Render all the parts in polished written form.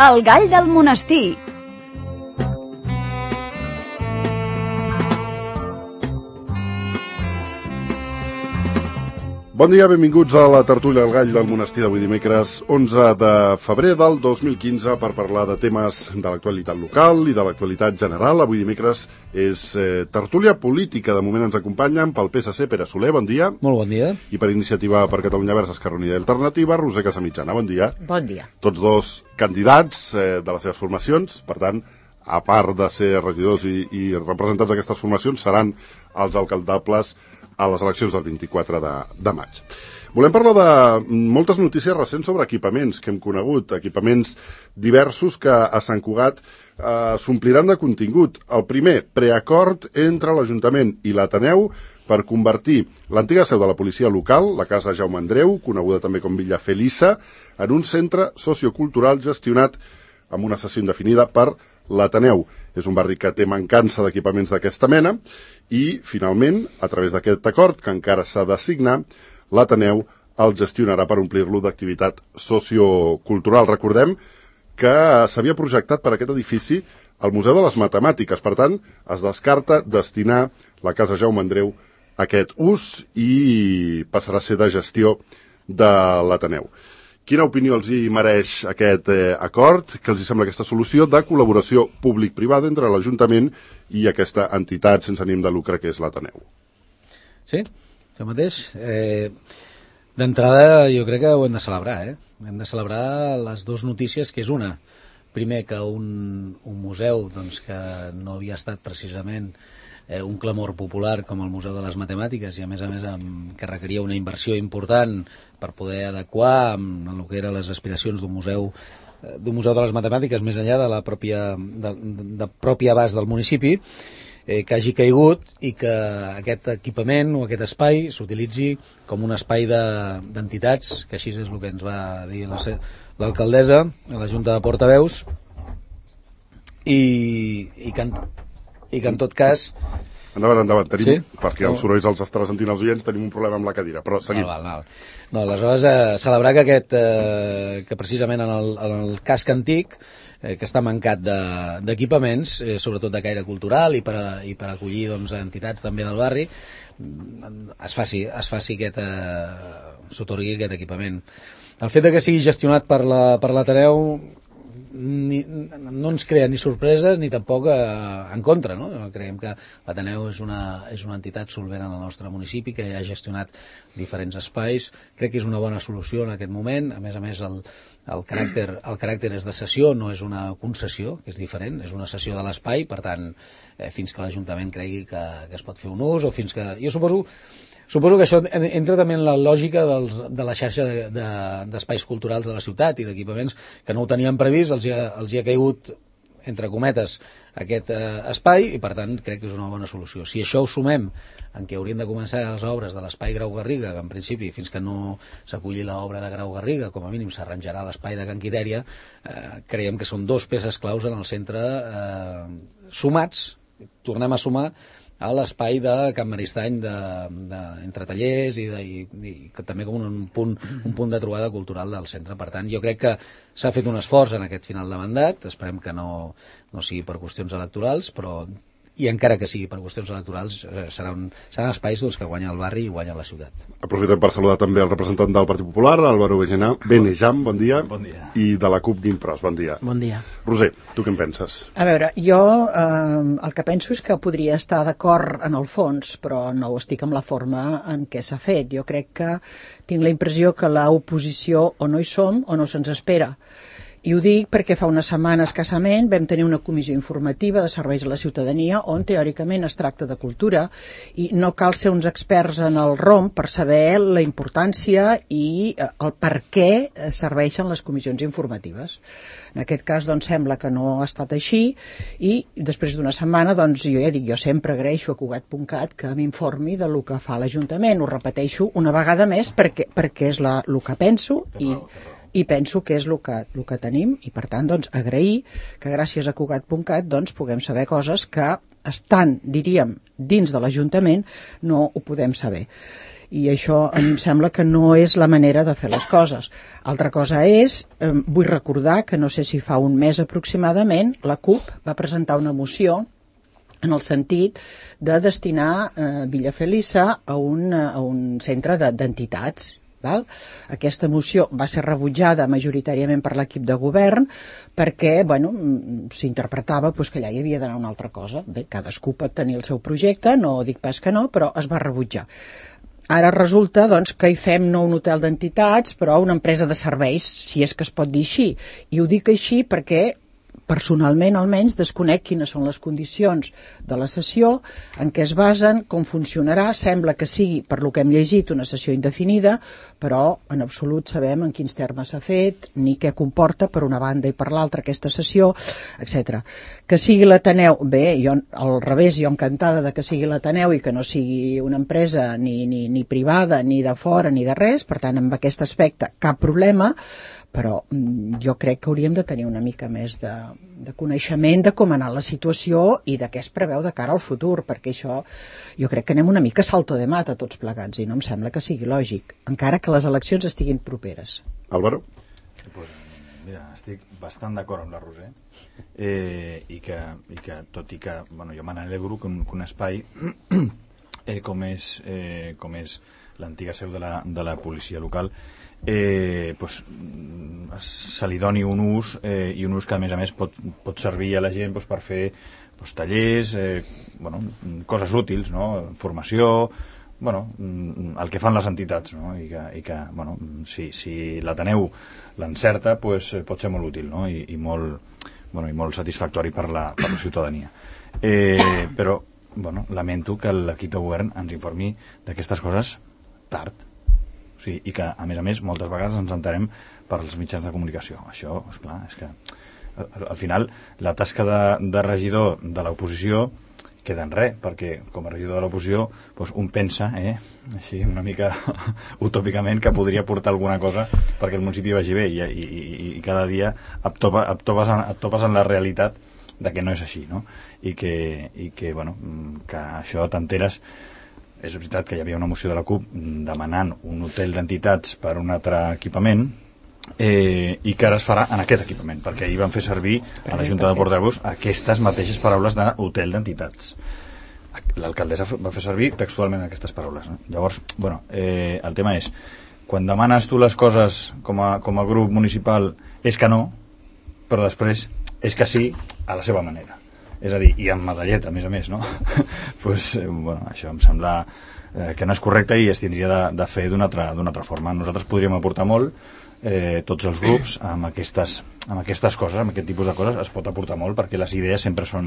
El gall del monestir. Bon dia, benvinguts a la tertúlia del gall del monestir d'avui dimecres 11 de febrer del 2015 per parlar de temes de l'actualitat local i de l'actualitat general. Avui dimecres és tertúlia política. De moment ens acompanyen pel PSC Pere Soler, bon dia. Molt bon dia. I per Iniciativa per Catalunya Verds Esquerra Unida i Alternativa, Roser Casamitjana, bon dia. Bon dia. Tots dos candidats de les seves formacions, per tant, a part de ser regidors i representants d'aquestes formacions, seran els alcaldables a les eleccions del 24 de maig. Volem parlar de moltes notícies recents sobre equipaments que hem conegut, equipaments diversos que a Sant Cugat s'ompliran de contingut. El primer, preacord entre l'Ajuntament i l'Ateneu per convertir l'antiga seu de la policia local, la Casa Jaume Andreu, coneguda també com Villa Felissa, en un centre sociocultural gestionat amb una sessió indefinida per l'Ateneu. És un barri que té mancança d'equipaments d'aquesta mena i, finalment, a través d'aquest acord, que encara s'ha de signar, l'Ateneu el gestionarà per omplir-lo d'activitat sociocultural. Recordem que s'havia projectat per aquest edifici el Museu de les Matemàtiques. Per tant, es descarta destinar la Casa Jaume Andreu a aquest ús i passarà a ser de gestió de l'Ateneu. Quina opinió els hi mereix aquest acord? Què els hi sembla aquesta solució de col·laboració públic-privada entre l'Ajuntament i aquesta entitat sense ànim de lucre que és l'Ateneu? Sí, això mateix. D'entrada jo crec que ho hem de celebrar. Hem de celebrar les dues notícies, que és una. Primer, que un museu doncs, que no havia estat precisament un clamor popular com el Museu de les Matemàtiques i a més que requeria una inversió important per poder adequar amb el que eren les aspiracions d'un museu de les Matemàtiques més enllà de la pròpia abast del municipi, que hagi caigut i que aquest equipament o aquest espai s'utilitzi com un espai d'entitats, que així és el que ens va dir l'alcaldessa a la Junta de Portaveus, i que en tot cas... Endavant. Tenim, sí? perquè els sorolls els estarà sentint els oients, tenim un problema amb la cadira, però seguim. No, aleshores, celebrar que precisament en el casc antic, que està mancat d'equipaments, sobretot de caire cultural i per acollir doncs, entitats també del barri, es faci s'atorgui aquest equipament. El fet que sigui gestionat per l'Ateneu no ens crea ni sorpreses ni tampoc en contra, no? Creiem que l'Ateneu és una entitat solvent en el nostre municipi, que ja ha gestionat diferents espais. Crec que és una bona solució en aquest moment. A més, el caràcter és de cessió, no és una concessió, que és diferent, és una cessió de l'espai. Per tant, fins que l'Ajuntament cregui que es pot fer un ús, o fins que... Jo suposo que això entra també en la lògica de la xarxa d'espais culturals de la ciutat i d'equipaments que no ho tenien previst, els hi ha caigut, entre cometes, aquest espai, i per tant crec que és una bona solució. Si això ho sumem en què haurien de començar les obres de l'espai Grau Garriga, que en principi fins que no s'aculli l'obra de Grau Garriga, com a mínim s'arranjarà l'espai de Can Quitèria, creiem que són dos peces claus en el centre sumats, tornem a sumar a l'espai de Can Maristany entre tallers i que també com un punt de trobada cultural del centre. Per tant, jo crec que s'ha fet un esforç en aquest final de mandat, esperem que no sigui per qüestions electorals, però i encara que sigui per qüestions electorals seran espais doncs, que guanya el barri i guanya la ciutat. Aprofitem per saludar també el representant del Partit Popular, Álvaro Benejam, bon dia. Bon dia. I de la CUP Guim Pros, bon dia. Bon dia. Roser, tu què en penses? A veure, jo el que penso és que podria estar d'acord en el fons, però no ho estic amb la forma en què s'ha fet. Jo crec que tinc la impressió que l'oposició o no hi som o no se'ns espera. I ho dic perquè fa una setmana escassament vam tenir una comissió informativa de serveis a la ciutadania on teòricament es tracta de cultura i no cal ser uns experts en el ROM per saber la importància i el per què serveixen les comissions informatives. En aquest cas doncs sembla que no ha estat així i després d'una setmana doncs jo ja dic, jo sempre agraeixo a Cugat.cat que m'informi del que fa l'Ajuntament, ho repeteixo una vegada més perquè és el que penso i penso que és el que tenim i per tant doncs agrair que gràcies a Cugat.cat doncs puguem saber coses que estan, diríem, dins de l'Ajuntament no ho podem saber. i això em sembla que no és la manera de fer les coses. Altra cosa és, vull recordar que no sé si fa un mes aproximadament la CUP va presentar una moció en el sentit de destinar Villa Felisa a un centre d'entitats. Val? Aquesta moció va ser rebutjada majoritàriament per l'equip de govern perquè s'interpretava que allà hi havia d'anar una altra cosa. Bé, cadascú pot tenir el seu projecte, no dic pas que no, però es va rebutjar. Ara resulta que hi fem no un hotel d'entitats, però una empresa de serveis, si és que es pot dir així. I ho dic així perquè personalment almenys desconec quines són les condicions de la sessió, en què es basen, com funcionarà. Sembla que sigui, per lo que hem llegit, una sessió indefinida, però en absolut sabem en quins termes s'ha fet, ni què comporta per una banda i per l'altra aquesta sessió, etc. Que sigui l'Ateneu, bé, jo al revés, jo encantada de que sigui l'Ateneu i que no sigui una empresa ni privada, ni de fora, ni de res, per tant, amb aquest aspecte cap problema, però jo crec que hauríem de tenir una mica més de coneixement de com ha anat la situació i de què es preveu de cara al futur, perquè això jo crec que anem una mica salto de mata tots plegats i no em sembla que sigui lògic, encara que les eleccions estiguin properes. Álvaro? Pues, mira, estic bastant d'acord amb la Roser i que tot i que jo me n'alegro que un espai com és l'antiga seu de la policia local se li doni un ús i un ús que a més pot servir a la gent per fer tallers, coses útils, no? Formació, el que fan les entitats, no? I que si l'Ateneu l'encerta pot ser molt útil, no? I molt satisfactori per la ciutadania, però lamento que l'equip de govern ens informi d'aquestes coses tard. Sí, i que, a més, moltes vegades ens entenem per als mitjans de comunicació. Això, esclar, és que al final la tasca de regidor de l'oposició queda en res, perquè com a regidor de l'oposició un pensa, així una mica utòpicament, que podria portar alguna cosa perquè el municipi vagi bé i cada dia et topes en la realitat de que no és així, no? I que això t'enteres. És veritat que hi havia una moció de la CUP demanant un hotel d'entitats per un altre equipament i que ara es farà en aquest equipament, perquè ahir van fer servir a la Junta de Portaveus aquestes mateixes paraules d'hotel d'entitats. L'alcaldessa va fer servir textualment aquestes paraules, no? Llavors, el tema és, quan demanes tu les coses com a grup municipal és que no, però després és que sí a la seva manera. És a dir, i amb medalleta, a més, no? Això em sembla que no és correcte i es tindria de fer d'una altra forma. Nosaltres podríem aportar molt, tots els grups, amb aquestes coses, amb aquest tipus de coses, es pot aportar molt, perquè les idees sempre són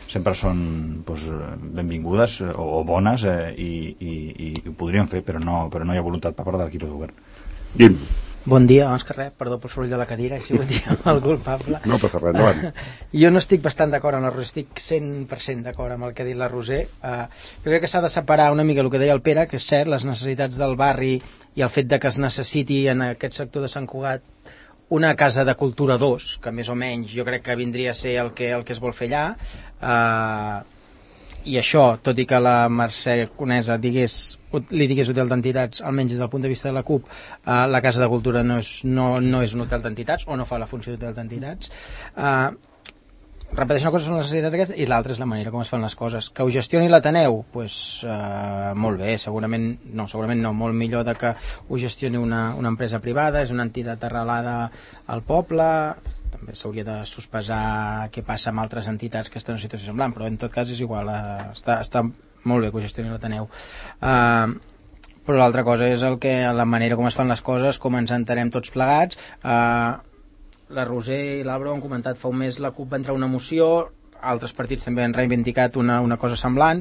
benvingudes o bones i ho podríem fer, però no hi ha voluntat per part de l'equip de govern. Guim. Bon dia, abans que res, perdó pel soroll de la cadira, he sigut el culpable. No passa res, endavant. Jo no estic bastant d'acord amb la Roser, estic 100% d'acord amb el que ha dit la Roser. Jo crec que s'ha de separar una mica el que deia el Pere, que és cert, les necessitats del barri i el fet de que es necessiti en aquest sector de Sant Cugat una casa de cultura 2, que més o menys jo crec que vindria a ser el que es vol fer allà. I això, tot i que la Mercè Conesa li digués hotel d'entitats, almenys des del punt de vista de la CUP, la Casa de Cultura no és un hotel d'entitats, o no fa la funció d'hotel d'entitats. Repeteixo, una cosa són les necessitats aquestes i l'altra és la manera com es fan les coses. Que ho gestioni l'Ateneu, molt bé, segurament no, molt millor de que ho gestioni una empresa privada, és una entitat arrelada al poble. També s'hauria de sospesar què passa amb altres entitats que estan en una situació semblant, però en tot cas és igual, està molt bé que ho gestioni l'Ateneu. Però l'altra cosa és la manera com es fan les coses, com ens entenem tots plegats. La Roser i l'Àlvaro han comentat fa un mes la CUP va entrar una moció, altres partits també han reivindicat una cosa semblant.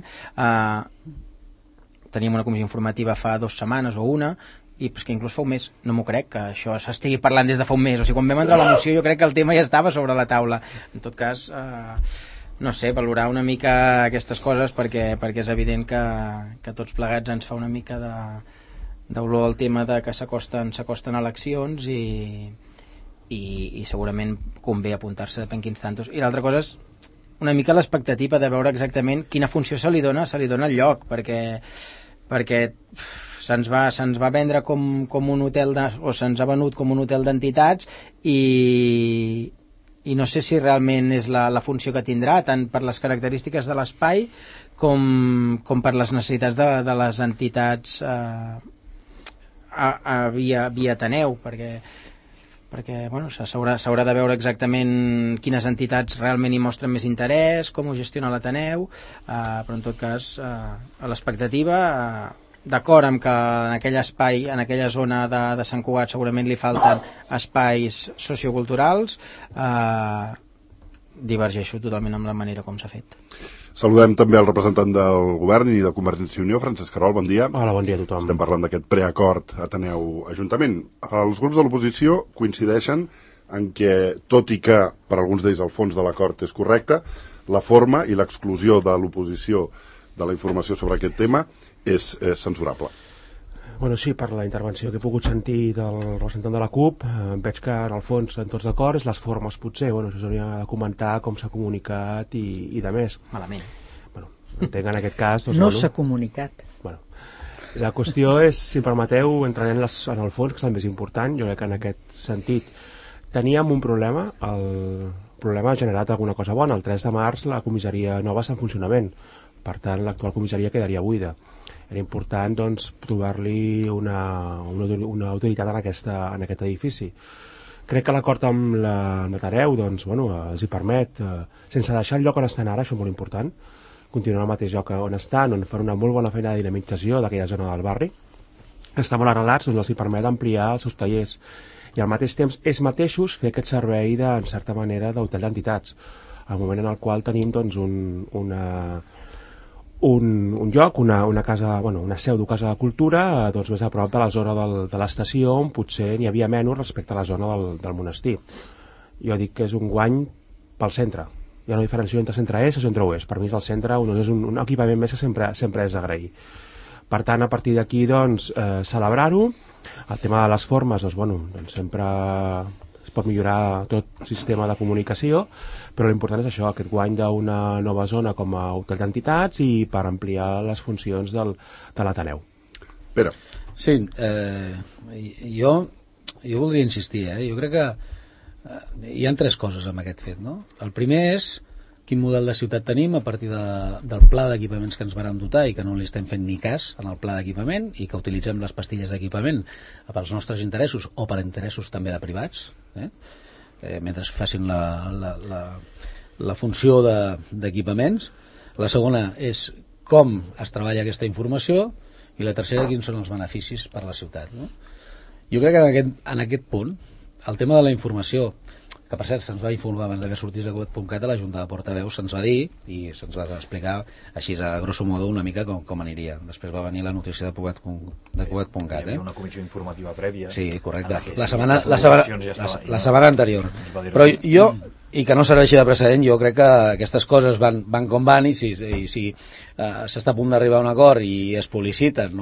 Teníem una comissió informativa fa 2 setmanes o una, i és que inclús fa un mes, no m'ho crec que això s'estigui parlant des de fa un mes, o sigui, quan vam entrar a la moció jo crec que el tema ja estava sobre la taula. En tot cas, no sé, valorar una mica aquestes coses perquè és evident que tots plegats ens fa una mica d'olor al tema de que s'acosten eleccions i segurament convé apuntar-se depèn quins tantos. I l'altra cosa és una mica l'expectativa de veure exactament quina funció se li dona al lloc, perquè se'ns va vendre com un hotel o se'ns ha venut com un hotel d'entitats i no sé si realment és la funció que tindrà, tant per les característiques de l'espai com per les necessitats de les entitats via Ateneu, perquè bueno, s'haurà de veure exactament quines entitats realment hi mostren més interès, com ho gestiona l'Ateneu, però en tot cas a l'expectativa, d'acord amb que en aquell espai, en aquella zona de Sant Cugat segurament li falten espais socioculturals, divergeixo totalment amb la manera com s'ha fet. Saludem també el representant del govern i de Convergència i Unió, Francesc Querol, bon dia. Hola, bon dia a tothom. Estem parlant d'aquest preacord Ateneu-Ajuntament. Els grups de l'oposició coincideixen en què, tot i que per alguns d'ells el fons de l'acord és correcte, la forma i l'exclusió de l'oposició de la informació sobre aquest tema és censurable. Bueno, sí, per la intervenció que he pogut sentir del representant de la CUP, veig que en el fons en tots d'acord, és les formes potser, bueno, s'hauria de comentar com s'ha comunicat i de més. Malament. Bueno, entenc en aquest cas... Doncs, no s'ha comunicat. Bueno, la qüestió és, si em permeteu, entrarem en el fons, que és el més important. Jo crec que en aquest sentit teníem un problema, el problema ha generat alguna cosa bona. El 3 de març la comissaria nova està en funcionament, per tant l'actual comissaria quedaria buida. Era important doncs, trobar-li una autoritat en aquest edifici. Crec que l'acord amb l'Ateneu doncs, bueno, els hi permet, sense deixar el lloc on estan ara, això és molt important, continuar al mateix lloc on estan, on fan una molt bona feina de dinamització d'aquella zona del barri, estan molt arrelats, doncs els hi permet ampliar els seus tallers i al mateix temps ells mateixos fer aquest servei de, en certa manera, d'hotel d'entitats, al moment en el qual tenim doncs, un lloc, una casa, bueno, una seu de Casa de Cultura, doncs més a prop de la zona de l'estació, on potser n'hi havia menys respecte a la zona del monestir. Jo dic que és un guany pel centre. Hi ha una diferència entre centre est i centre oest. Per mi és el centre, és un equipament més que sempre és d'agrair. Per tant, a partir d'aquí, doncs, celebrar-ho. El tema de les formes, doncs, bueno, doncs sempre es pot millorar tot sistema de comunicació, però l'important és això, aquest guany d'una nova zona com a hotel d'entitats i per ampliar les funcions de l'Ateneu. Pere. Sí, jo voldria insistir, jo crec que hi ha 3 coses amb aquest fet, no? El primer és quin model de ciutat tenim a partir del pla d'equipaments que ens vàrem dotar i que no li estem fent ni cas en el pla d'equipament i que utilitzem les pastilles d'equipament pels nostres interessos o per interessos també de privats, mentre facin la funció d'equipaments. La segona és com es treballa aquesta informació i la tercera quins són els beneficis per a la ciutat, no? Jo crec que en aquest punt el tema de la informació, que per cert se'ns va informar abans que sortís a Cugat.cat, a la Junta de Portaveus se'ns va dir i se'ns va explicar així a grosso modo una mica com aniria. Després va venir la notícia de Cugat.cat. Hi havia una comissió informativa prèvia. Sí, correcte. La setmana anterior. Però jo, i que no serveixi de precedent, jo crec que aquestes coses van com van i si s'està a punt d'arribar a un acord i es publiciten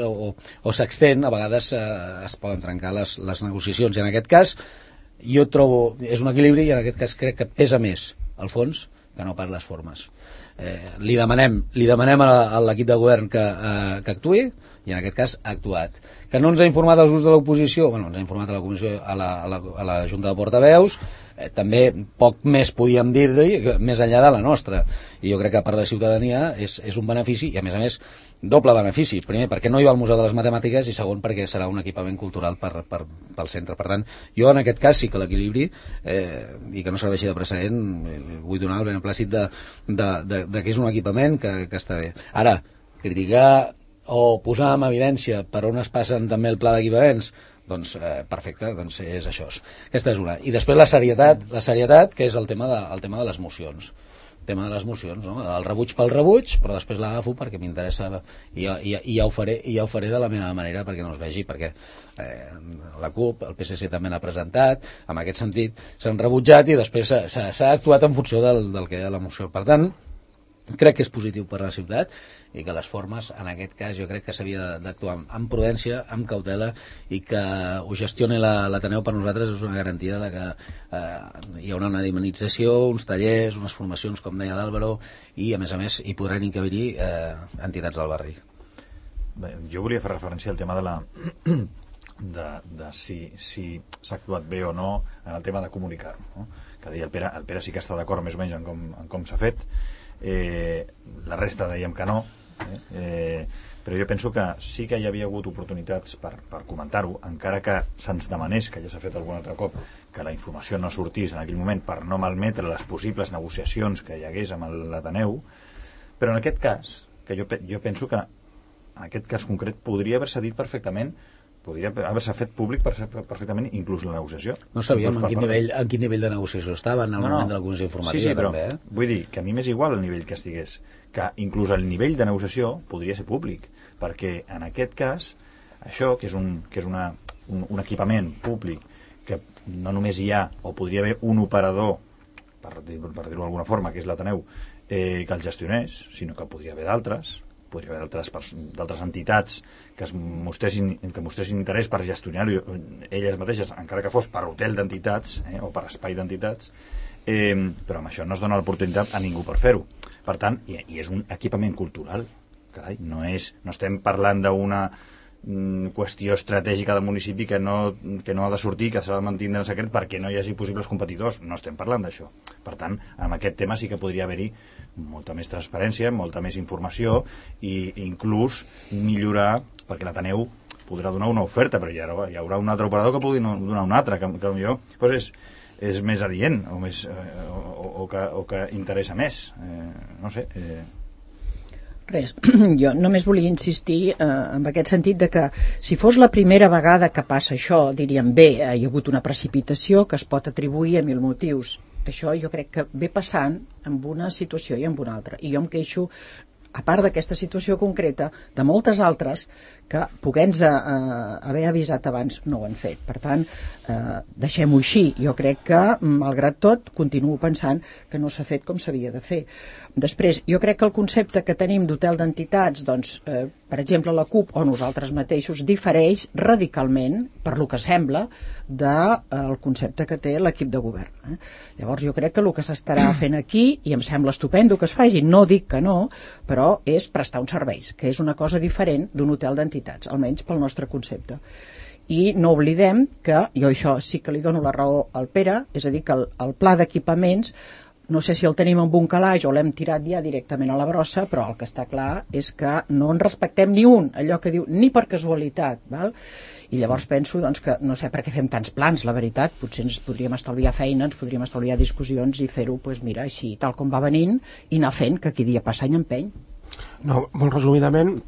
o s'extén, a vegades es poden trencar les negociacions, i en aquest cas jo trobo, és un equilibri i en aquest cas crec que pesa més el fons que no pas les formes. Li demanem a l'equip de govern que actuï i en aquest cas ha actuat. Que no ens ha informat els grups de l'oposició, bueno, ens ha informat a la comissió, a la Junta de Portaveus, també poc més podíem dir-li més enllà de la nostra, i jo crec que per a la ciutadania és un benefici, i a més doble benefici. Primer, perquè no hi va al Museu de les Matemàtiques, i segon, perquè serà un equipament cultural pel centre. Per tant, jo en aquest cas sí que l'equilibri, i que no serveixi de precedent, vull donar el beneplàcit de que és un equipament que està bé. Ara, criticar o posar en evidència per on es passen també el pla d'equipaments, doncs perfecte, doncs és això. Aquesta és una. I després la serietat, que és el tema de les mocions. El tema de les mocions, no? El rebuig pel rebuig, però després l'agafo perquè m'interessa i ja ho faré de la meva manera perquè no es vegi, perquè la CUP, el PSC també n'ha presentat, en aquest sentit s'han rebutjat i després s'ha actuat en funció del que hi ha a la moció. Per tant, crec que és positiu per a la ciutat i que les formes, en aquest cas, jo crec que s'havia d'actuar amb prudència, amb cautela, i que ho gestioni l'Ateneu per nosaltres és una garantia de que hi haurà una dinamització, uns tallers, unes formacions, com deia l'Àlvaro, i a més hi podran encabir entitats del barri. jo volia fer referència al tema de la de si s'ha actuat bé o no en el tema de comunicar-ho, no? Que deia el Pere sí que està d'acord més o menys en com s'ha fet, la resta dèiem que no, però jo penso que sí que hi havia hagut oportunitats per comentar-ho, encara que se'ns demanés, que ja s'ha fet algun altre cop, que la informació no sortís en aquell moment per no malmetre les possibles negociacions que hi hagués amb l'Ateneu. Però en aquest cas, que jo penso que en aquest cas concret podria haver-se dit perfectament, podria haver-se fet públic perfectament inclús la negociació. No sabíem en quin nivell de negociació estaven en el moment de la comissió informativa. Sí, però també, vull dir que a mi m'és igual el nivell que estigués, que inclús el nivell de negociació podria ser públic, perquè en aquest cas això, que és un equipament públic, que no només hi ha, o podria haver un operador, per dir-ho d'alguna forma, que és l'Ateneu, que el gestionés, sinó que podria haver d'altres, podria haver d'altres entitats que mostressin interès per gestionar-ho elles mateixes, encara que fos per hotel d'entitats, o per espai d'entitats, però amb això no es dona l'oportunitat a ningú per fer-ho. Per tant, i és un equipament cultural, carai, no estem parlant d'una qüestió estratègica del municipi que no ha de sortir, que s'ha de mantenir en secret perquè no hi hagi possibles competidors. No estem parlant d'això. Per tant, amb aquest tema sí que podria haver-hi molta més transparència, molta més informació i inclús millorar, perquè l'Ateneu podrà donar una oferta, però hi haurà un altre operador que pugui donar una altra, que potser doncs és més adient o que interessa més. No sé... Res, jo només volia insistir en aquest sentit de que si fos la primera vegada que passa això, diríem bé, hi ha hagut una precipitació que es pot atribuir a 1000 motius. Això jo crec que ve passant amb una situació i amb una altra. I jo em queixo, a part d'aquesta situació concreta, de moltes altres que, podent-nos haver avisat abans, no ho han fet. Per tant, deixem-ho així. Jo crec que, malgrat tot, continuo pensant que no s'ha fet com s'havia de fer. Després, jo crec que el concepte que tenim d'hotel d'entitats, doncs, per exemple, la CUP o nosaltres mateixos, difereix radicalment, per lo que sembla, del concepte que té l'equip de govern. Llavors, jo crec que el que s'estarà fent aquí, i em sembla estupendo que es faci, no dic que no, però és prestar uns serveis, que és una cosa diferent d'un hotel d'entitats, almenys pel nostre concepte. I no oblidem que, jo això sí que li dono la raó al Pere, és a dir, que el pla d'equipaments, no sé si el tenim en un calaix o l'hem tirat ja directament a la brossa, però el que està clar és que no en respectem ni un, allò que diu, ni per casualitat, val? I llavors penso doncs, que no sé per què fem tants plans, la veritat, potser ens podríem estalviar feina, ens podríem estalviar discussions i fer-ho, doncs mira, així, tal com va venint, i anar fent, que aquí dia passa any empeny. No, molt resumidament,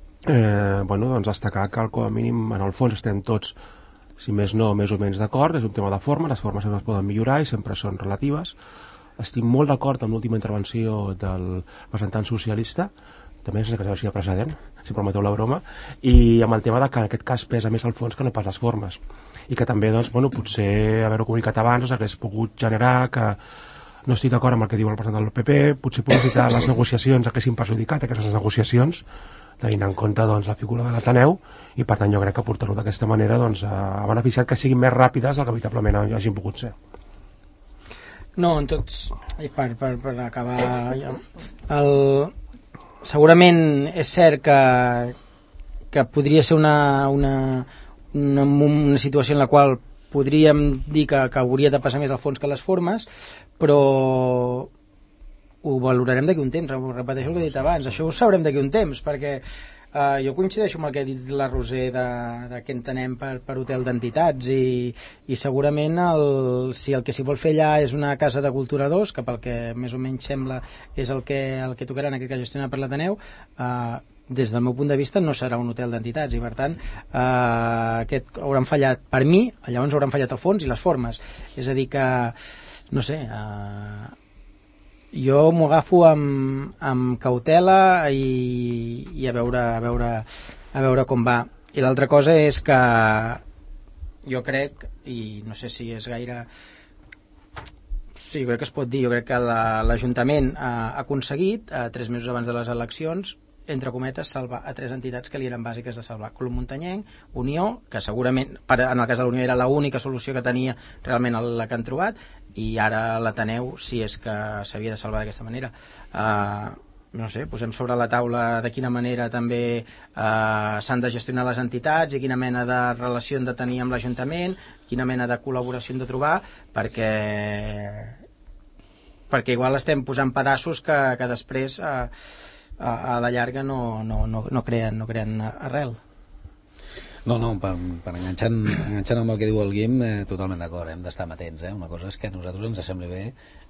doncs destacar que com a mínim en el fons estem tots, si més no, més o menys d'acord, és un tema de forma, les formes sempre es poden millorar i sempre són relatives. Estic molt d'acord amb l'última intervenció del representant socialista, també sense que sigui precedent, si permeteu la broma, i amb el tema de que en aquest cas pesa més el fons que no pas les formes. I que també, doncs, potser haver-ho comunicat abans hagués pogut generar que no estic d'acord amb el que diu el representant del PP, potser publicitar les negociacions haguessin perjudicat aquestes negociacions, tenint en compte doncs, la figura de l'Ateneu, i per tant jo crec que portar-ho d'aquesta manera doncs, ha beneficiat que siguin més ràpides del que veritablement hagin pogut ser. No, en tots, per acabar, segurament és cert que podria ser una situació en la qual podríem dir que hauria de passar més al fons que les formes, però ho valorarem d'aquí un temps, repeteixo el que he dit abans, això ho sabrem d'aquí un temps, perquè jo coincideixo amb el que ha dit la Roser de què entenem per hotel d'entitats i segurament si el que s'hi vol fer allà és una casa de cultura 2, que pel que més o menys sembla és el que tocarà en aquest cas gestionat per l'Ateneu, des del meu punt de vista no serà un hotel d'entitats i per tant aquest hauran fallat per mi, llavors hauran fallat el fons i les formes, és a dir que no sé, jo m'ho agafo amb cautela i a veure com va. I l'altra cosa és que jo crec, i no sé si és gaire... Sí, jo crec que es pot dir, jo crec que l'Ajuntament ha aconseguit, 3 mesos abans de les eleccions, entre cometes, salvar a 3 entitats que li eren bàsiques de salvar. Club Muntanyenc, Unió, que segurament, en el cas de l'Unió era l'única solució que tenia realment la que han trobat, i ara l'Ateneu, si és que s'havia de salvar d'aquesta manera. no sé, posem sobre la taula de quina manera també s'han de gestionar les entitats i quina mena de relació han de tenir amb l'Ajuntament, quina mena de col·laboració han de trobar, perquè igual estem posant pedaços que després a la llarga no creen arrel. No, per enganxant amb el que diu el Guim, totalment d'acord, hem d'estar amatents. Una cosa és que a nosaltres ens sembli bé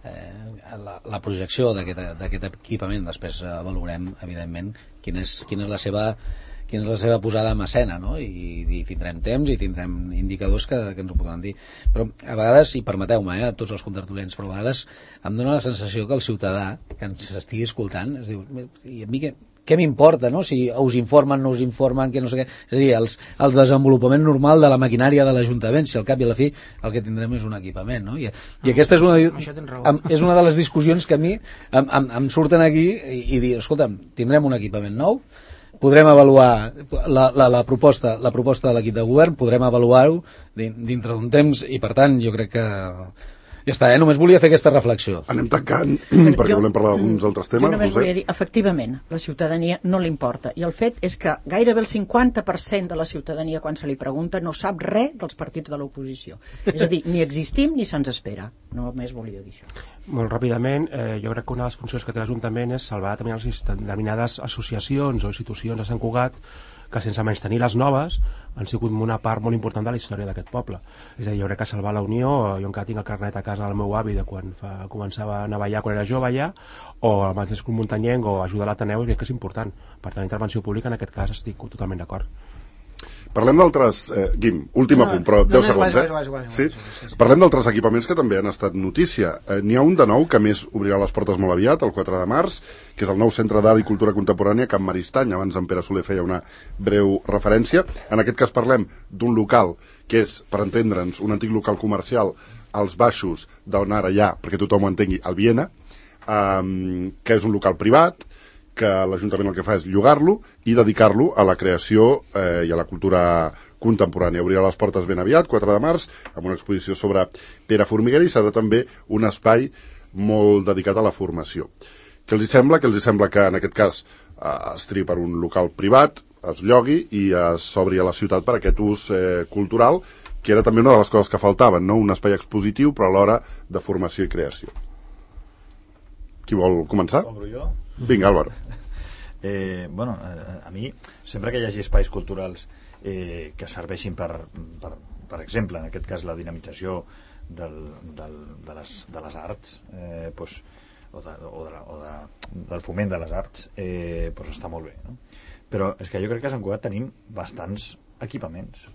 la projecció d'aquest equipament, després valorem, evidentment, quina és la seva posada en escena, no? I tindrem temps i tindrem indicadors que ens ho podran dir. Però a vegades, i permeteu-me, a tots els contertulients, però a vegades em dóna la sensació que el ciutadà que ens estigui escoltant es diu, i a mi què m'importa, no? Si us informen, no us informen, que no sé què. És a dir, el desenvolupament normal de la maquinària de l'Ajuntament, si al cap i a la fi el que tindrem és un equipament, no? I aquesta és una de les discussions que a mi em surten aquí i dir, escolta'm, tindrem un equipament nou, podrem avaluar la proposta de l'equip de govern, podrem avaluar-ho dintre d'un temps i, per tant, jo crec que ja està, només volia fer aquesta reflexió. Anem tancant, perquè volem parlar d'alguns altres temes. Jo només volia dir, efectivament, la ciutadania no li importa, i el fet és que gairebé el 50% de la ciutadania, quan se li pregunta, no sap res dels partits de l'oposició. És a dir, ni existim ni se'ns espera. Només volia dir això. Molt ràpidament, jo crec que una de les funcions que té l'Ajuntament és salvar també les determinades associacions o institucions de Sant Cugat que sense menys tenir les noves han sigut una part molt important de la història d'aquest poble. És a dir, jo crec que salvar la Unió, jo encara tinc el carnet a casa del meu avi de quan començava a navegar quan era jove ja, o el mateix Club Muntanyenc o ajudar a l'Ateneu, crec que és important. Per tant, la intervenció pública en aquest cas estic totalment d'acord. Parlem d'altres, Guim, últim apunt, però 10 segons, Sí? Parlem d'altres equipaments que també han estat notícia. N'hi ha un de nou que més obrirà les portes molt aviat, el 4 de març, que és el nou Centre d'Art i Cultura Contemporània Can Maristany. Abans en Pere Soler feia una breu referència. En aquest cas parlem d'un local que és, per entendre'ns, un antic local comercial als baixos d'on ara hi ha, perquè tothom ho entengui, el Viena, que és un local privat, que l'Ajuntament el que fa és llogar-lo i dedicar-lo a la creació i a la cultura contemporània. Obrirà les portes ben aviat, 4 de març, amb una exposició sobre Pere Formiguera, i serà també un espai molt dedicat a la formació. Què els sembla? Que els sembla que en aquest cas es triï per un local privat, es llogui i s'obri a la ciutat per aquest ús cultural, que era també una de les coses que faltaven, no? Un espai expositiu, però alhora de formació i creació. Qui vol començar? Obro jo? Vinga, Álvaro. A mi, sempre que hi hagi espais culturals que serveixin per exemple, en aquest cas la dinamització de les arts del foment de les arts, està molt bé, no? Però és que jo crec que a Sant Cugat tenim bastants equipaments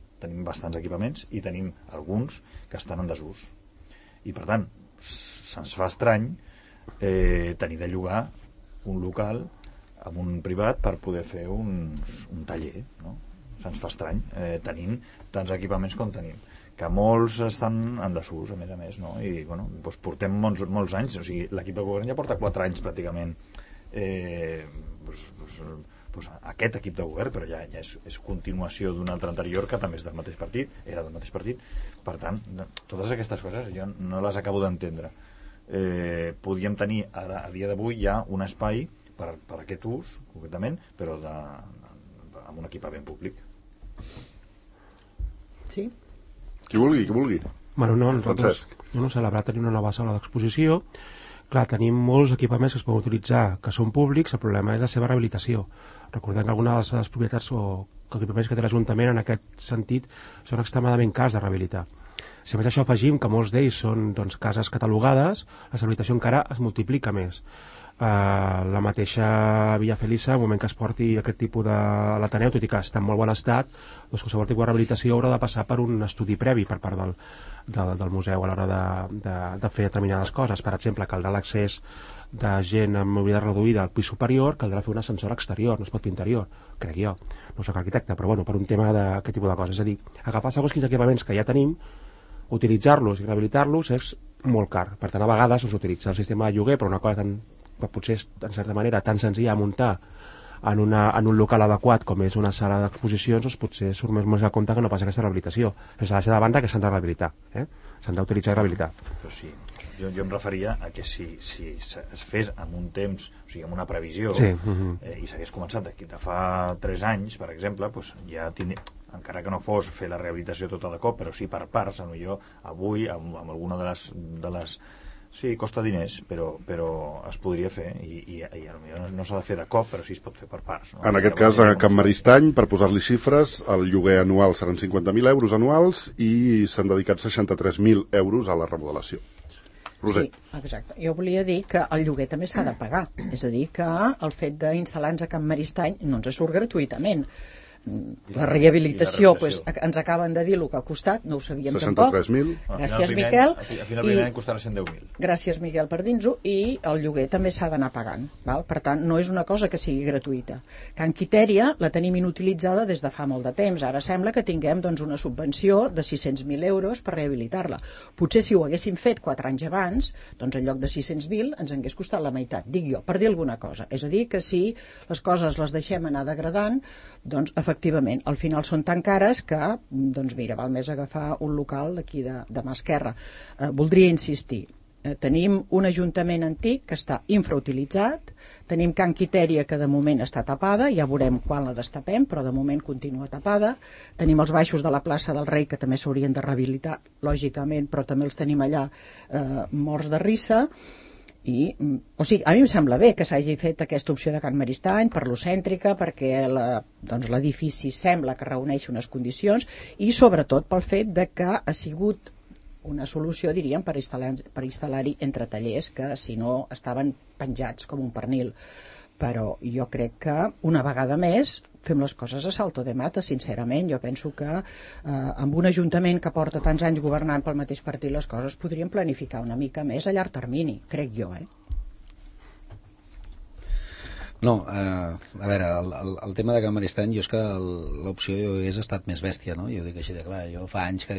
i tenim alguns que estan en desús, i per tant se'ns fa estrany tenir de llogar un local amb un privat per poder fer un taller, no? Se'ns fa estrany tenint tants equipaments com tenim, que molts estan en desús a més, no? I portem molts anys, o sigui, l'equip de govern ja porta 4 anys pràcticament aquest equip de govern, però ja és continuació d'un altre anterior que també és del mateix partit, era del mateix partit. Per tant, totes aquestes coses jo no les acabo d'entendre. Podíem tenir ara, a dia d'avui, ja un espai per aquest ús, concretament, però amb un equipament públic. Sí? Qui vulgui. Bueno, nosaltres celebrar tenir una nova sala d'exposició. Clar, tenim molts equipaments que es poden utilitzar que són públics, el problema és la seva rehabilitació. Recordem que algunes de les propietats o equipaments que té l'Ajuntament en aquest sentit són extremadament cars de rehabilitar. Si a més això afegim que molts d'ells són cases catalogades, la rehabilitació encara es multiplica més. La mateixa Villa Felisa, al moment que es porti aquest tipus de l'Ateneu, tot i que està en molt bon estat, qualsevol tipus de rehabilitació haurà de passar per un estudi previ per part del museu a l'hora de fer determinades coses. Per exemple, caldrà l'accés de gent amb mobilitat reduïda al pis superior, caldrà fer un ascensor exterior, no es pot fer interior, crec jo. No soc arquitecte, però per un tema d'aquest tipus de coses. És a dir, agafar segons quins equipaments que ja tenim, utilitzar-los i rehabilitar-los és molt car. Per tant, a vegades s'utilitza el sistema de lloguer, però una cosa que potser és, en certa manera, tan senzilla a muntar en un local adequat com és una sala d'exposicions, doncs potser surt més a compte que no passa aquesta rehabilitació. És a deixar de banda que s'han de rehabilitar. S'han d'utilitzar i rehabilitar. Però sí, jo em referia a que si es fes amb un temps, o sigui, amb una previsió, Sí. I s'hagués començat de fa 3 anys, per exemple, doncs ja encara que no fos fer la rehabilitació tota de cop, però sí per parts, potser avui, amb alguna de les sí, costa diners, però es podria fer i potser no s'ha de fer de cop, però sí es pot fer per parts. No? En aquest cas, a Can Maristany, per posar-li xifres, el lloguer anual seran 50.000 euros anuals i s'han dedicat 63.000 euros a la remodelació. Roser. Sí, exacte. Jo volia dir que el lloguer també s'ha de pagar. És a dir, que el fet d'instal·lar-nos a Can Maristany no ens surt gratuïtament. La rehabilitació, ens acaben de dir el que ha costat, no ho sabíem tampoc. 63.000. Gràcies, Miquel. A final primer any costarà 110.000. Gràcies, Miquel, per dir-nos-ho. I el lloguer també s'ha d'anar pagant. Val? Per tant, no és una cosa que sigui gratuïta. Can Quitèria la tenim inutilitzada des de fa molt de temps. Ara sembla que tinguem una subvenció de 600.000 euros per rehabilitar-la. Potser si ho haguéssim fet 4 anys abans, doncs en lloc de 600.000 ens hagués costat la meitat, dic jo, per dir alguna cosa. És a dir, que si les coses les deixem anar degradant, doncs efectivament, al final són tan cares que, doncs mira, val més agafar un local d'aquí de mà esquerra. Voldria insistir, tenim un ajuntament antic que està infrautilitzat, tenim Can Quitèria que de moment està tapada, ja veurem quan la destapem, però de moment continua tapada, tenim els baixos de la plaça del Rei que també s'haurien de rehabilitar, lògicament, però també els tenim allà morts de rissa. O sigui, a mi em sembla bé que s'hagi fet aquesta opció de Can Maristany per l'ocèntrica, perquè l'edifici sembla que reuneixi unes condicions i sobretot pel fet de que ha sigut una solució, diríem, per instal·lar-hi entre tallers que si no estaven penjats com un pernil. Però jo crec que una vegada més fem les coses a salto de mata, sincerament. Jo penso que amb un ajuntament que porta tants anys governant pel mateix partit les coses podrien planificar una mica més a llarg termini, crec jo, No, a veure, el tema de Can Maristany, jo és que l'opció hagués estat més bèstia, no? Jo dic així de clar, jo fa anys que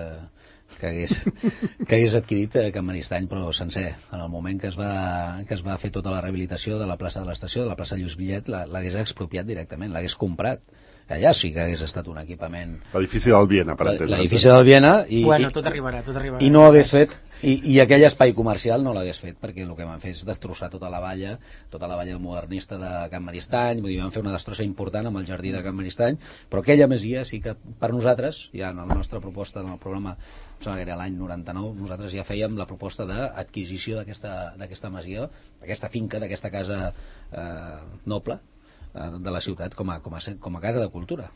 hagués adquirit Can Maristany, però sencer. En el moment que es va fer tota la rehabilitació de la plaça de l'estació, de la plaça Lluís Millet, l'hagués expropiat directament, l'hagués comprat. Allà sí que hagués estat un equipament... L'edifici del Viena, per entendre's. L'edifici del Viena... Bueno, tot arribarà. I no hagués fet... I aquell espai comercial no l'hagués fet, perquè el que van fer és destrossar tota la valla modernista de Can Maristany, vull dir, van fer una destrossa important amb el jardí de Can Maristany, però aquella masia sí que per nosaltres, ja en la nostra proposta, en el programa, em sembla que era l'any 99, nosaltres ja fèiem la proposta d'adquisició d'aquesta masia, d'aquesta finca, d'aquesta casa noble de la ciutat com a casa de cultura,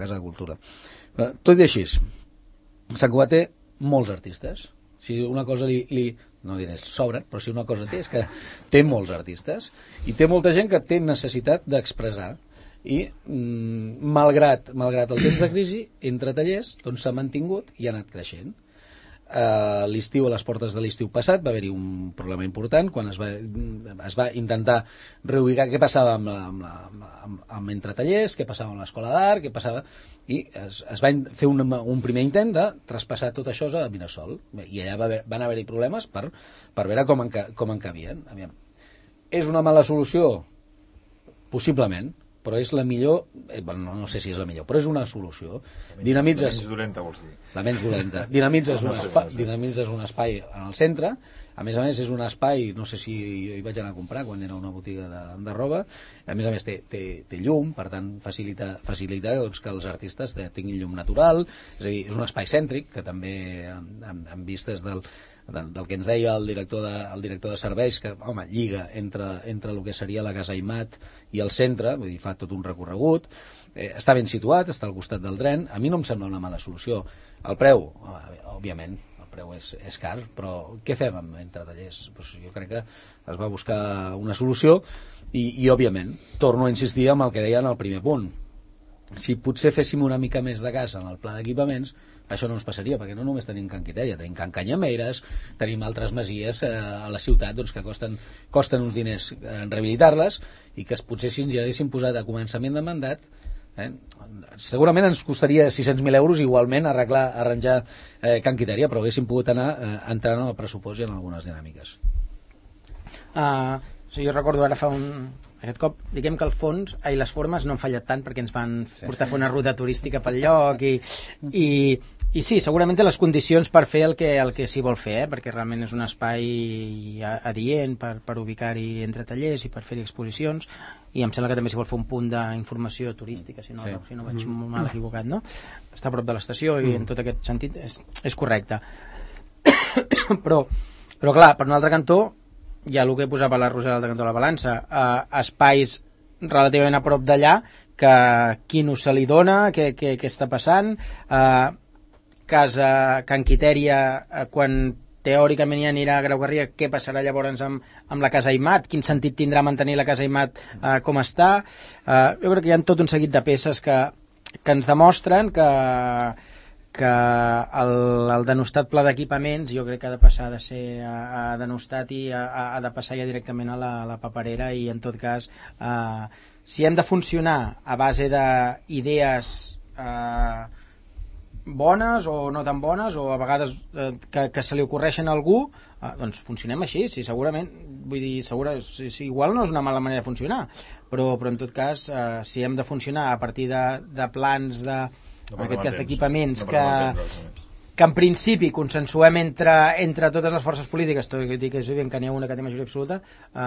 tot i així, Sant Cugat té molts artistes. Si una cosa no diré sobren, però si una cosa té és que té molts artistes i té molta gent que té necessitat d'expressar i malgrat el temps de crisi, entre tallers doncs s'ha mantingut i ha anat creixent. A l'estiu, a les portes de l'estiu passat, va haver-hi un problema important quan es va intentar reubicar què passava amb entretallers, què passava amb l'escola d'art, què passava... I es va fer un primer intent de traspassar tot això a Mirasol, i allà van haver-hi problemes per veure com en cabien. És una mala solució? Possiblement, però és la millor, no sé si és la millor, però és una solució. Dinamitzes... La menys dolenta, vols dir? La menys dolenta. Dinamitzes un espai en el centre, a més és un espai, no sé si jo hi vaig anar a comprar quan era una botiga de roba, a més té llum, per tant facilita doncs, que els artistes tinguin llum natural, és a dir, és un espai cèntric, que també amb vistes del que ens deia el director de serveis, que home, lliga entre el que seria la Casa Aimat i el centre, vull dir, fa tot un recorregut, està ben situat, està al costat del tren. A mi no em sembla una mala solució. El preu, òbviament, el preu és car, però què fem amb entretallers? Pues jo crec que es va buscar una solució i òbviament, torno a insistir amb el que deia en el primer punt. Si potser féssim una mica més de gas en el pla d'equipaments, això no ens passaria, perquè no només tenim Can Quitèria, tenim Can Canyameres, tenim altres masies a la ciutat doncs, que costen uns diners en rehabilitar-les i que potser si ens hi haguéssim posat a començament de mandat, segurament ens costaria 600.000 euros igualment arranjar Can Quitèria, però haguéssim pogut anar entrant en el pressupost i en algunes dinàmiques. Jo recordo ara aquest cop, diguem que el fons les formes no han fallat tant perquè ens van portar a fer una ruta turística pel lloc i I sí, segurament té les condicions per fer el que s'hi vol fer, perquè realment és un espai adient per ubicar-hi entre tallers i per fer-hi exposicions, i em sembla que també s'hi vol fer un punt d'informació turística, si no vaig molt mal equivocat, no? Està a prop de l'estació i en tot aquest sentit és correcte. però clar, per un altre cantó, hi ha el que posava la Roser al cantó de la balança, espais relativament a prop d'allà, que qui no se li dona, què està passant, casa Can Quitèria, quan teòricament ja anirà a Grau Garriga, què passarà llavors amb la casa Aimat, quin sentit tindrà mantenir la casa Aimat com està. Jo crec que hi ha tot un seguit de peces que ens demostren que el denostat pla d'equipaments jo crec que ha de passar de ser denostat i ha de passar ja directament a la paperera, i en tot cas si hem de funcionar a base d'idees bones o no tan bones, o a vegades que se li ocorreixen a algú, doncs funcionem així, sí, segurament, vull dir, sí, igual no és una mala manera de funcionar, però en tot cas, si hem de funcionar a partir de plans en aquest cas d'equipaments que en principi consensuem entre totes les forces polítiques, tot i que és evident que n'hi ha una que té majoria absoluta,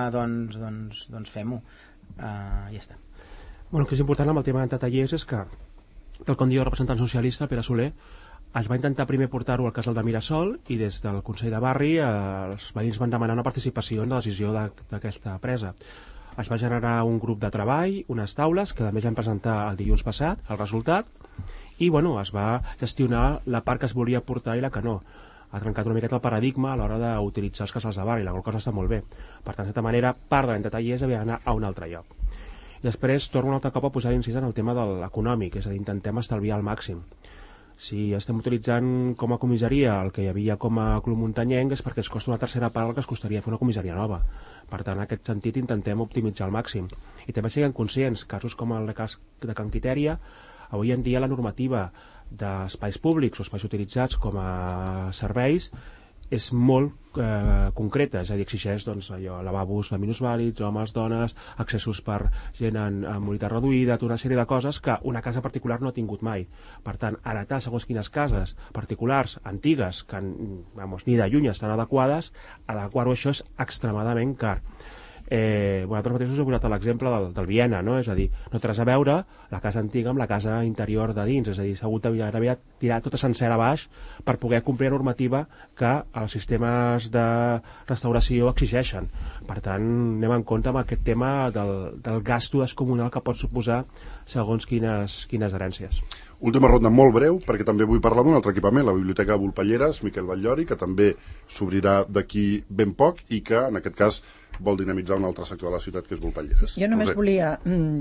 doncs fem-ho. Ja està. Bueno, el que és important amb el tema de tallers és que, tal com diu el representant socialista, Pere Soler, es va intentar primer portar-ho al casal de Mirasol, i des del Consell de Barri els veïns van demanar una participació en la decisió d'aquesta presa. Es va generar un grup de treball, unes taules, que a més vam presentar el dilluns passat, el resultat, i bueno, es va gestionar la part que es volia portar i la que no. Ha trencat una miqueta el paradigma a l'hora d'utilitzar els casals de barri, la qual cosa està molt bé. Per tant, de certa manera, part de l'ente tallers havia d'anar a un altre lloc. I després torno un altre cop a posar incís en el tema de l'econòmic, és a dir, intentem estalviar al màxim. Si estem utilitzant com a comissaria el que hi havia com a club muntanyenc, és perquè es costa una tercera part el que es costaria fer una comissaria nova. Per tant, en aquest sentit intentem optimitzar al màxim. I també siguem conscients, casos com el de Can Quitèria, avui en dia la normativa d'espais públics o espais utilitzats com a serveis és molt concreta, és a dir, exigeix lavabos de minusvàlids, homes, dones, accessos per gent amb mobilitat reduïda, tota una sèrie de coses que una casa particular no ha tingut mai. Per tant, heretar segons quines cases particulars, antigues, que ni de lluny estan adequades, adequar-ho això és extremadament car. Vosaltres mateixos heu posat l'exemple del Viena, no? És a dir, no té res a veure la casa antiga amb la casa interior de dins, és a dir, s'ha hagut d'haver tirat tota sencera a baix per poder complir la normativa que els sistemes de restauració exigeixen. Per tant, anem en compte amb aquest tema del gasto descomunal que pot suposar segons quines herències. Última ronda molt breu, perquè també vull parlar d'un altre equipament, la Biblioteca de Volpelleres, Miquel Batllori, que també s'obrirà d'aquí ben poc i que, en aquest cas, vol dinamitzar un altre sector de la ciutat, que és Volpelleres. Jo només volia...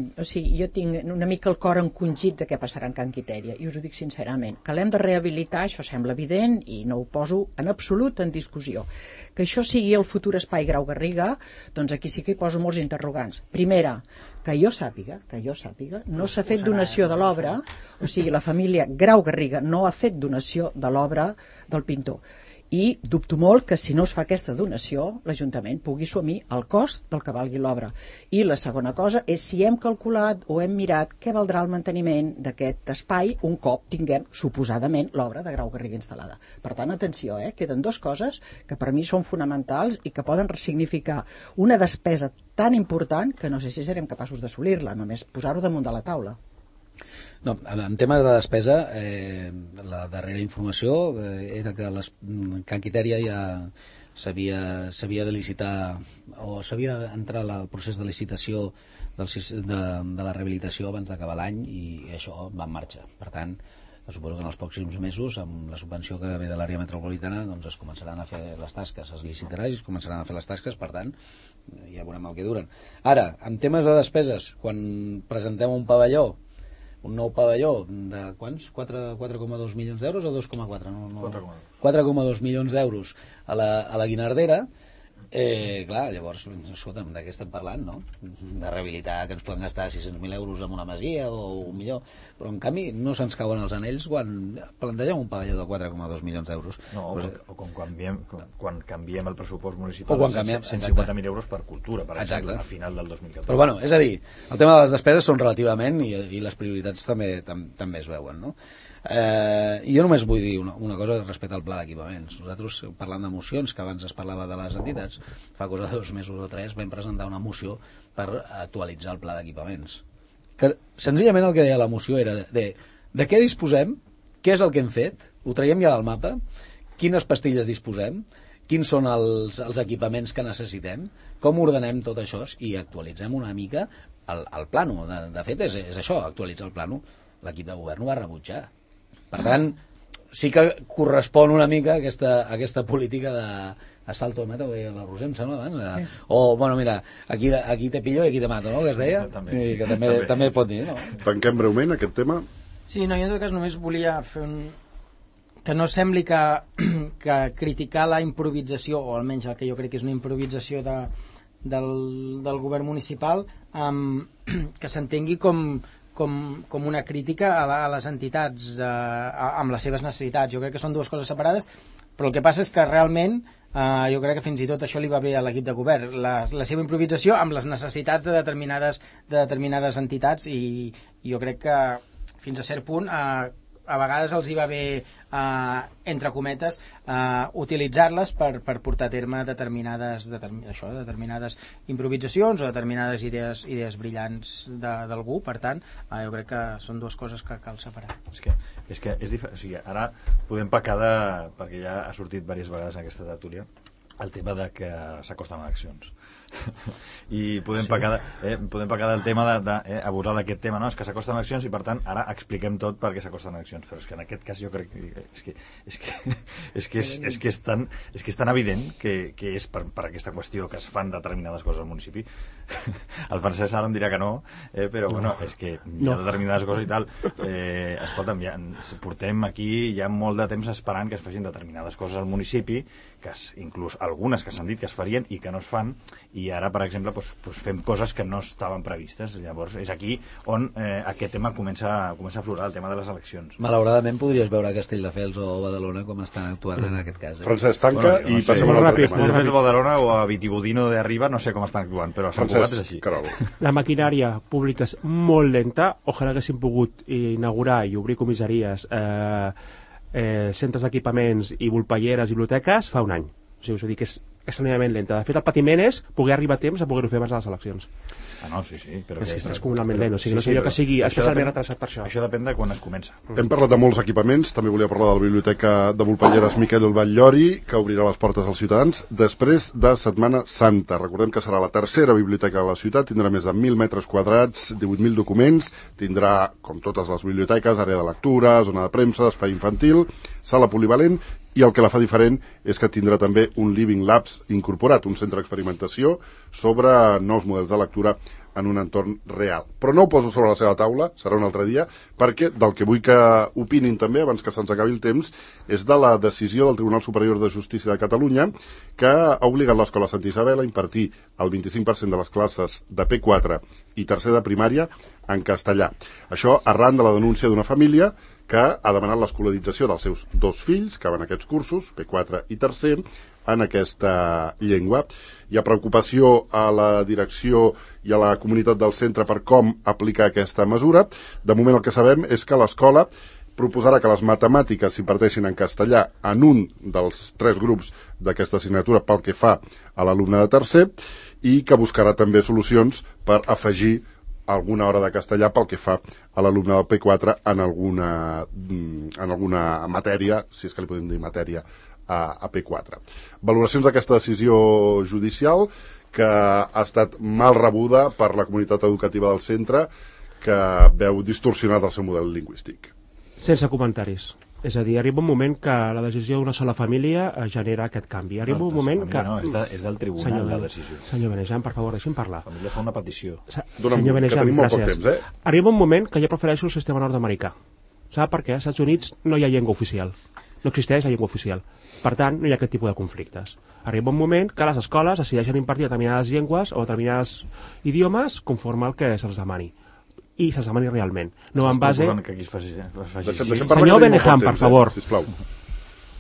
jo tinc una mica el cor encongit de què passarà en Can Quitèria, i us ho dic sincerament. Que l'hem de rehabilitar, això sembla evident, i no ho poso en absolut en discussió. Que això sigui el futur espai Grau Garriga, doncs aquí sí que hi poso molts interrogants. Primera, que jo sàpiga, no s'ha fet donació de l'obra, o sigui, la família Grau Garriga no ha fet donació de l'obra del pintor. I dubto molt que si no es fa aquesta donació l'Ajuntament pugui assumir el cost del que valgui l'obra. I la segona cosa és si hem calculat o hem mirat què valdrà el manteniment d'aquest espai un cop tinguem suposadament l'obra de Grau Garriga instal·lada. Per tant, atenció, queden dues coses que per mi són fonamentals i que poden significar una despesa tan important que no sé si serem capaços d'assolir-la, només posar-ho damunt de la taula. No, en temes de despesa, la darrera informació era que Can Quitèria ja s'havia de licitar o s'havia d'entrar al procés de licitació de la rehabilitació abans d'acabar l'any, i això va en marxa. Per tant, suposo que en els pròxims mesos, amb la subvenció que ve de l'àrea metropolitana, doncs es començaran a fer les tasques, es licitarà i es començaran a fer les tasques, per tant, ja veurem el que duren. Ara, en temes de despeses, quan presentem un pavelló, un nou pavelló de quants? 4,2 milions d'euros o 2,4? 4,2 milions d'euros a la Guinardera. Clar, llavors, escolta'm, de què estem parlant, no? De rehabilitar, que ens poden gastar 600.000 euros en una masia o 1 milió, però en canvi no se'ns cauen els anells quan plantegem un pavelló de 4,2 milions d'euros. No, o quan canviem el pressupost municipal de 150.000 euros per cultura, per exemple, a final del 2014. Però bueno, és a dir, el tema de les despeses són relativament, i les prioritats també es veuen, no? Jo només vull dir una cosa respecte al pla d'equipaments. Nosaltres, parlant de mocions, que abans es parlava de les entitats, fa cosa de 2 mesos o 3 vam presentar una moció per actualitzar el pla d'equipaments. Que senzillament el que deia la moció era de què disposem, què és el que hem fet, ho traiem ja del mapa, quines pastilles disposem, quins són els equipaments que necessitem, com ordenem tot això i actualitzem una mica el plano. De fet, és això, actualitzar el plano. L'equip de govern ho va rebutjar. Per tant, sí que correspon una mica aquesta política de salto de mata, ho deia la Roser, em sembla, abans. O, bueno, mira, aquí te pillo i aquí te mato, no?, que es deia. I que també pot dir, no? Tanquem breument aquest tema. Sí, no, jo en tot cas només volia fer que no sembli que criticar la improvisació, o almenys el que jo crec que és una improvisació del govern municipal, que s'entengui com una crítica a les entitats amb les seves necessitats. Jo crec que són dues coses separades, però el que passa és que realment jo crec que fins i tot això li va bé a l'equip de govern, la seva improvisació amb les necessitats de determinades entitats, i jo crec que fins a cert punt a vegades els hi va bé, entre cometes, utilitzar-les per portar a terme determinades improvisacions o determinades idees brillants d'algú. Per tant, jo crec que són dues coses que cal separar. És que és diferent. O sigui, ara podem pecar perquè ja ha sortit diverses vegades en aquesta tertúlia el tema de que s'acosten eleccions. I podem pecar del tema abusar d'aquest tema, no? És que s'acosten eleccions i per tant ara expliquem tot per què s'acosten eleccions, però és que en aquest cas jo crec que és que és tan evident que és per aquesta qüestió que es fan determinades coses al municipi. El Francesc ara em dirà que no, però bueno, és que hi ha determinades coses i tal. Escolta'm, portem aquí ja molt de temps esperant que es facin determinades coses al municipi, que inclús algunes que s'han dit que es farien i que no es fan, i ara, per exemple, fem coses que no estaven previstes. Llavors és aquí on aquest tema comença a aflorar, el tema de les eleccions. Malauradament podries veure a Castelldefels o Badalona com estan actuant en aquest cas. Francesc, tanca i passem a l'altre tema. Castelldefels, Badalona o a Vitigudino de Arriba no sé com estan actuant, però a Sant Cugat és així. La maquinària pública és molt lenta. Ojalà haguéssim pogut inaugurar i obrir comissaries, centres d'equipaments i volpelleres i biblioteques fa un any. O sigui, us ho dic, és extraordinàriament lenta. De fet, el patiment és poder arribar a temps a poder-ho fer abans de les eleccions. No, sí. Però és comunalment lent, o sigui, no sé jo que sigui especialment retrasat per això. Això depèn de quan es comença. Hem parlat de molts equipaments, també volia parlar de la Biblioteca de Volpelleres Miquel del Batllori, que obrirà les portes als ciutadans després de Setmana Santa. Recordem que serà la tercera biblioteca de la ciutat, tindrà més de 1.000 metres quadrats, 18.000 documents, tindrà, com totes les biblioteques, àrea de lectura, zona de premsa, espai infantil, sala polivalent, i el que la fa diferent és que tindrà també un Living Labs incorporat, un centre d'experimentació sobre nous models de lectura en un entorn real. Però no ho poso sobre la seva taula, serà un altre dia, perquè del que vull que opinin també, abans que se'ns acabi el temps, és de la decisió del Tribunal Superior de Justícia de Catalunya, que ha obligat l'Escola Santa Isabel a impartir el 25% de les classes de P4 i tercer de primària en castellà. Això arran de la denúncia d'una família que ha demanat l'escolarització dels seus 2 fills, que van a aquests cursos, P4 i tercer, en aquesta llengua. Hi ha preocupació a la direcció i a la comunitat del centre per com aplicar aquesta mesura. De moment el que sabem és que l'escola proposarà que les matemàtiques s'imparteixin en castellà en un dels 3 grups d'aquesta assignatura pel que fa a l'alumne de tercer, i que buscarà també solucions per afegir alguna hora de castellà pel que fa a l'alumne del P4 en alguna matèria, si és que li podem dir matèria, a P4. Valoracions d'aquesta decisió judicial que ha estat mal rebuda per la comunitat educativa del centre, que veu distorsionat el seu model lingüístic. Sense comentaris. És a dir, arriba un moment que la decisió d'una sola família genera aquest canvi. Arriba un moment que... No, és del tribunal la decisió. Senyor Benejan, per favor, deixi'm parlar. La família fa una petició. Senyor Benejan, gràcies. Arriba un moment que jo prefereixo el sistema nord-americà. Sap per què? Als Estats Units no hi ha llengua oficial. No existeix la llengua oficial. Per tant, no hi ha aquest tipus de conflictes. Arriba un moment que les escoles decideixen impartir determinades llengües o determinats idiomes conforme al que se'ls demani. I se'ls demani realment. No en base... Que aquí es faci Senyor Benejan, per favor. Sisplau.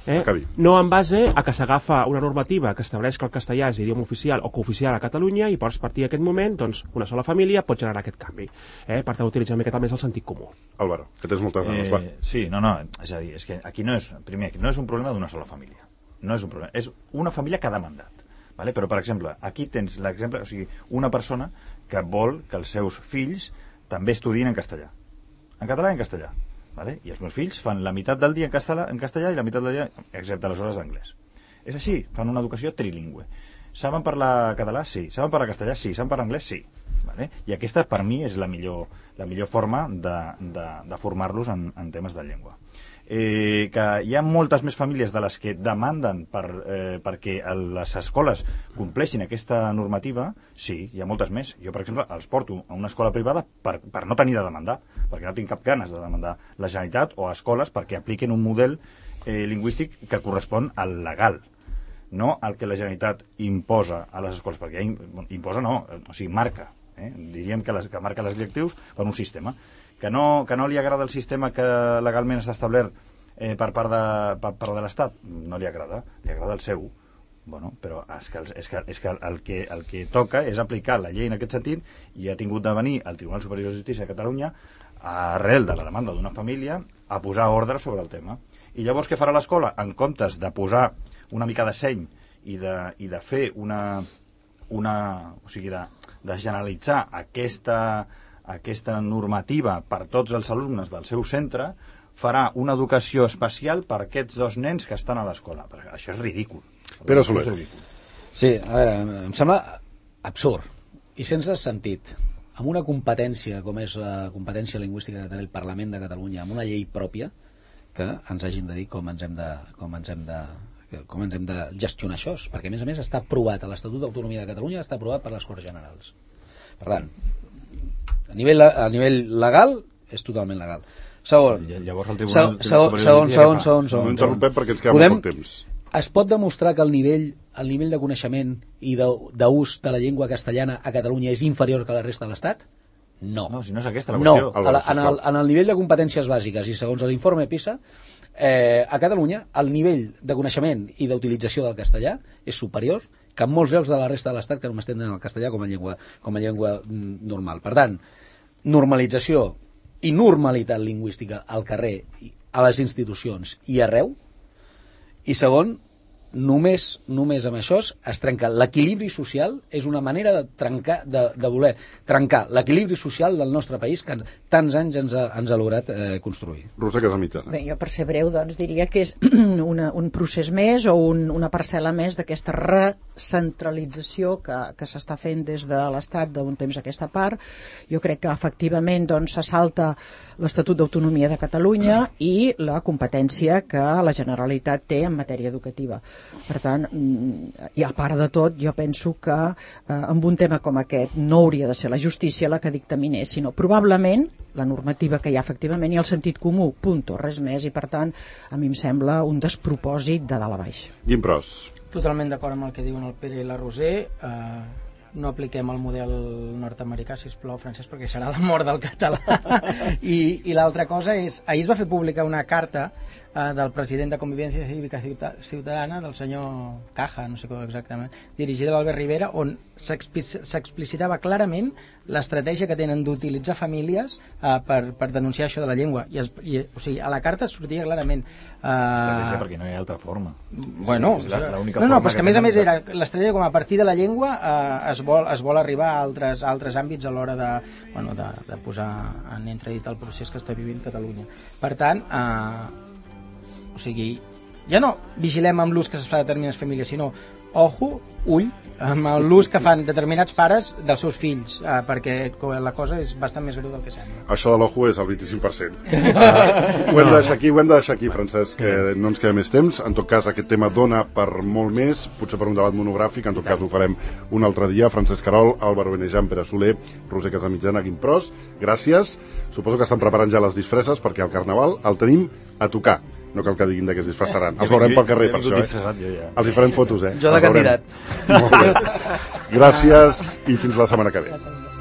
no en base a que s'agafa una normativa que estableix que el castellà és idioma oficial o cooficial a Catalunya i pots partir d'aquest moment, doncs una sola família pot generar aquest canvi. Per tant, utilitzar una miqueta més el sentit comú. Álvaro, que tens moltes ganes, va. Sí, no, és a dir, és que aquí no és un problema d'una sola família. No és un problema, és una família que ha demandat. Vale? Però, per exemple, aquí tens l'exemple, o sigui, una persona que vol que els seus fills també estudien en castellà. En català i en castellà. Vale? I els meus fills fan la meitat del dia en castellà i la meitat del dia, excepte les hores d'anglès. És així, fan una educació trilingüe. Saben parlar català? Sí. Saben parlar castellà? Sí. Saben parlar anglès? Sí. Vale? I aquesta, per mi, és la millor forma de formar-los en temes de llengua. Que hi ha moltes més famílies de les que demanden perquè les escoles compleixin aquesta normativa. Sí, hi ha moltes més. Jo, per exemple, els porto a una escola privada per no tenir de demandar, perquè no tinc cap ganes de demandar la Generalitat o a escoles perquè apliquen un model lingüístic que correspon al legal, no al que la Generalitat imposa a les escoles, perquè imposa no, o sigui, marca. Diríem que marca les directrius per un sistema. Que no li agrada el sistema que legalment està establert per part de l'Estat, no li agrada el seu. Bueno, però és que el que toca és aplicar la llei en aquest sentit, i ha tingut de venir el Tribunal Superior de Justícia de Catalunya, arrel de la demanda d'una família, a posar ordre sobre el tema. I llavors què farà l'escola? En comptes de posar una mica de seny i de fer o sigui, de generalitzar aquesta normativa per tots els alumnes del seu centre, farà una educació especial per aquests dos nens que estan a l'escola. Això és ridícul. Pere Soler. Sí, a veure, em sembla absurd i sense sentit. Amb una competència com és la competència lingüística que té el Parlament de Catalunya, amb una llei pròpia, que ens hagin de dir com ens hem de gestionar això, perquè a més està aprovat a l'Estatut d'Autonomia de Catalunya, està aprovat per les Corts Generals. Per tant, a nivell legal és totalment legal. Segon, no interrompem perquè ens queda molt poc temps. Es pot demostrar que el nivell de coneixement i d'ús de la llengua castellana a Catalunya és inferior que a la resta de l'Estat? No. No, si no és aquesta la qüestió. No, en el nivell de competències bàsiques i segons l'informe PISA, a Catalunya el nivell de coneixement i d'utilització del castellà és superior que en molts llocs de la resta de l'Estat que només tenen el castellà com a llengua normal. Per tant, normalització i normalitat lingüística al carrer, a les institucions i arreu. I segon, només amb això es trenca l'equilibri social. És una manera de voler trencar l'equilibri social del nostre país que tants anys ens ha lograt construir. Roser Casamitjana. Bé, jo per ser breu diria que és un procés més o una parcel·la més d'aquesta recentralització que s'està fent des de l'Estat d'un temps a aquesta part. Jo crec que efectivament se salta l'Estatut d'Autonomia de Catalunya i la competència que la Generalitat té en matèria educativa. Per tant, i a part de tot, jo penso que amb un tema com aquest no hauria de ser la justícia la que dictaminés, sinó probablement la normativa que hi ha efectivament i el sentit comú, punto, res més, i per tant a mi em sembla un despropòsit de dalt a baix. Guimpros. Totalment d'acord amb el que diuen el Pere i la Roser. No apliquem el model nord-americà, sisplau, Francesc, perquè serà la mort del català. I l'altra cosa és, ahir es va fer pública una carta del president de Convivència Cívica Ciutadana, del senyor Caja, no sé com exactament, dirigida a l'Albert Rivera, on s'explicitava clarament l'estratègia que tenen d'utilitzar famílies per denunciar això de la llengua. O sigui, a la carta sortia clarament... Estratègia perquè no hi ha altra forma. Bueno, no, però és que a més era l'estratègia com a partir de la llengua es vol arribar a altres àmbits a l'hora de posar en entredit el procés que està vivint Catalunya. Per tant, o sigui, ja no vigilem amb l'ús que es fa de determinades famílies, sinó, ojo, ull, amb l'ús que fan determinats pares dels seus fills, perquè la cosa és bastant més greu del que sembla. Això de l'ojo és el 25%. Ho hem de deixar aquí, Francesc, que no ens queda més temps. En tot cas, aquest tema dona per molt més, potser per un debat monogràfic, en tot cas ho farem un altre dia. Francesc Querol, Álvaro Benejan, Pere Soler, Roser Casamitjana, Guimpros, gràcies. Suposo que estan preparant ja les disfresses, perquè el Carnaval el tenim a tocar. No cal que diguin de què es disfressaran. Els veurem pel carrer, per això. Els hi farem fotos, Jo de candidat. Molt bé. Gràcies i fins la setmana que ve.